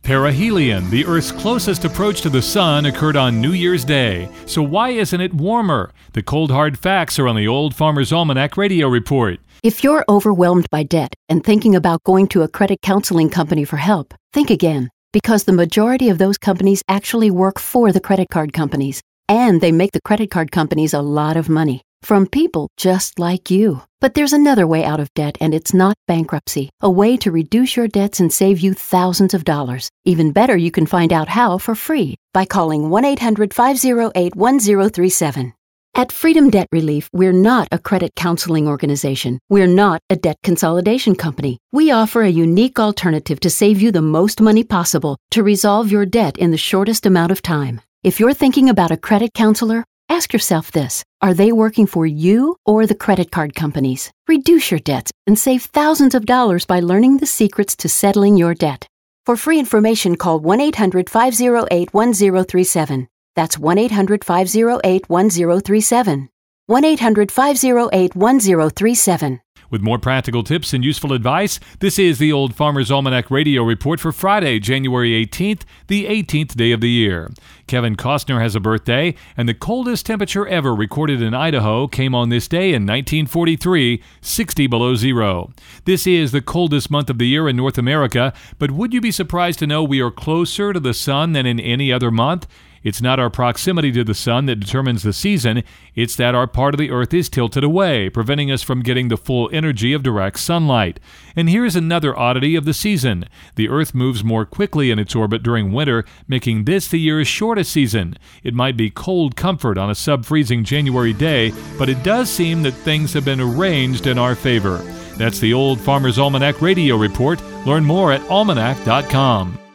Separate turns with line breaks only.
Perihelion, the Earth's closest approach to the Sun, occurred on New Year's Day. So why isn't it warmer? The cold hard facts are on the Old Farmer's Almanac radio report.
If you're overwhelmed by debt and thinking about going to a credit counseling company for help, think again, because the majority of those companies actually work for the credit card companies, and they make the credit card companies a lot of money from people just like you. But there's another way out of debt, and it's not bankruptcy. A way to reduce your debts and save you thousands of dollars. Even better, you can find out how for free by calling 1-800-508-1037. At Freedom Debt Relief, we're not a credit counseling organization. We're not a debt consolidation company. We offer a unique alternative to save you the most money possible to resolve your debt in the shortest amount of time. If you're thinking about a credit counselor, ask yourself this: are they working for you or the credit card companies? Reduce your debts and save thousands of dollars by learning the secrets to settling your debt. For free information, call 1-800-508-1037. That's 1-800-508-1037. 1-800-508-1037.
With more practical tips and useful advice, this is the Old Farmer's Almanac radio report for Friday, January 18th, the 18th day of the year. Kevin Costner has a birthday, and the coldest temperature ever recorded in Idaho came on this day in 1943, 60 below zero. This is the coldest month of the year in North America, but would you be surprised to know we are closer to the sun than in any other month? It's not our proximity to the sun that determines the season, it's that our part of the earth is tilted away, preventing us from getting the full energy of direct sunlight. And here's another oddity of the season. The earth moves more quickly in its orbit during winter, making this the year's shortest season. It might be cold comfort on a sub-freezing January day, but it does seem that things have been arranged in our favor. That's the Old Farmer's Almanac radio report. Learn more at almanac.com.